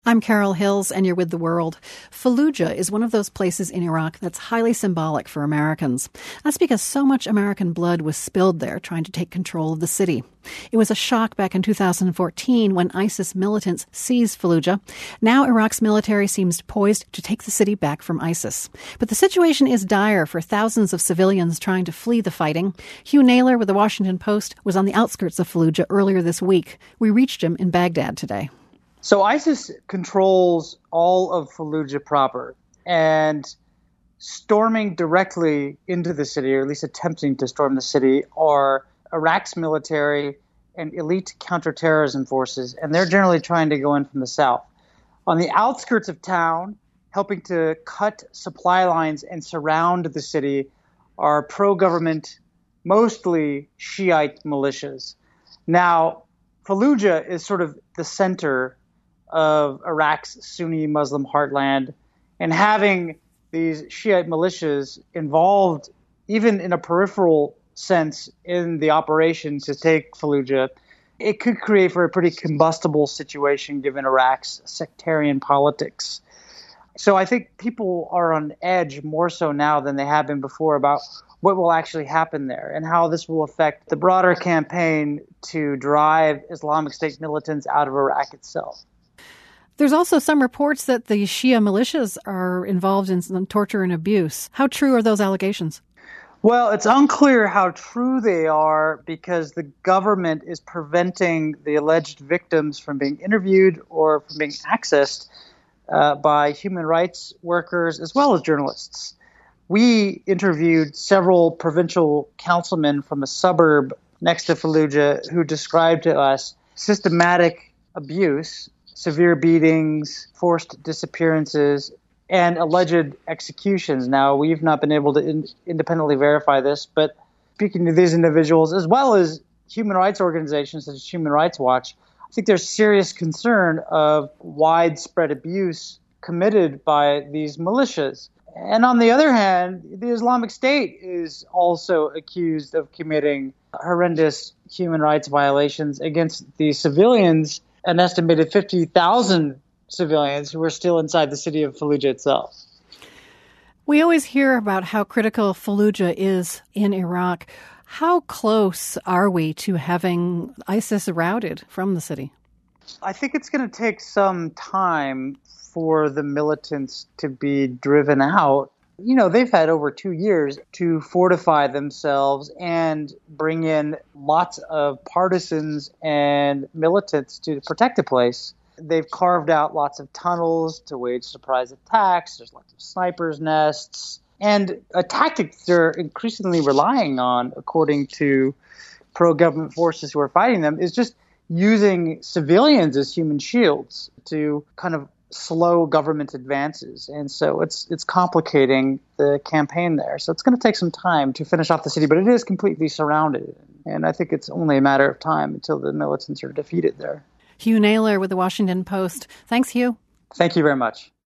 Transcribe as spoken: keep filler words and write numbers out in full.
I'm Carol Hills, and you're with The World. Fallujah is one of those places in Iraq that's highly symbolic for Americans. That's because so much American blood was spilled there trying to take control of the city. It was a shock back in two thousand fourteen when ISIS militants seized Fallujah. Now Iraq's military seems poised to take the city back from ISIS. But the situation is dire for thousands of civilians trying to flee the fighting. Hugh Naylor with The Washington Post was on the outskirts of Fallujah earlier this week. We reached him in Baghdad today. So ISIS controls all of Fallujah proper, and storming directly into the city, or at least attempting to storm the city, are Iraq's military and elite counterterrorism forces, and they're generally trying to go in from the south. On the outskirts of town, helping to cut supply lines and surround the city, are pro-government, mostly Shiite militias. Now, Fallujah is sort of the center of Iraq's Sunni Muslim heartland, and having these Shiite militias involved, even in a peripheral sense, in the operation to take Fallujah, it could create for a pretty combustible situation given Iraq's sectarian politics. So I think people are on edge more so now than they have been before about what will actually happen there and how this will affect the broader campaign to drive Islamic State militants out of Iraq itself. There's also some reports that the Shia militias are involved in some torture and abuse. How true are those allegations? Well, it's unclear how true they are because the government is preventing the alleged victims from being interviewed or from being accessed uh, by human rights workers as well as journalists. We interviewed several provincial councilmen from a suburb next to Fallujah who described to us systematic abuse, severe beatings, forced disappearances, and alleged executions. Now, we've not been able to in- independently verify this, but speaking to these individuals, as well as human rights organizations such as Human Rights Watch, I think there's serious concern of widespread abuse committed by these militias. And on the other hand, the Islamic State is also accused of committing horrendous human rights violations against the civilians, an estimated fifty thousand civilians who are still inside the city of Fallujah itself. We always hear about how critical Fallujah is in Iraq. How close are we to having ISIS routed from the city? I think it's going to take some time for the militants to be driven out. You know, they've had over two years to fortify themselves and bring in lots of partisans and militants to protect the place. They've carved out lots of tunnels to wage surprise attacks. There's lots of snipers' nests. And a tactic they're increasingly relying on, according to pro-government forces who are fighting them, is just using civilians as human shields to kind of slow government advances. And so it's it's complicating the campaign there. So it's going to take some time to finish off the city, but it is completely surrounded. And I think it's only a matter of time until the militants are defeated there. Hugh Naylor with The Washington Post. Thanks, Hugh. Thank you very much.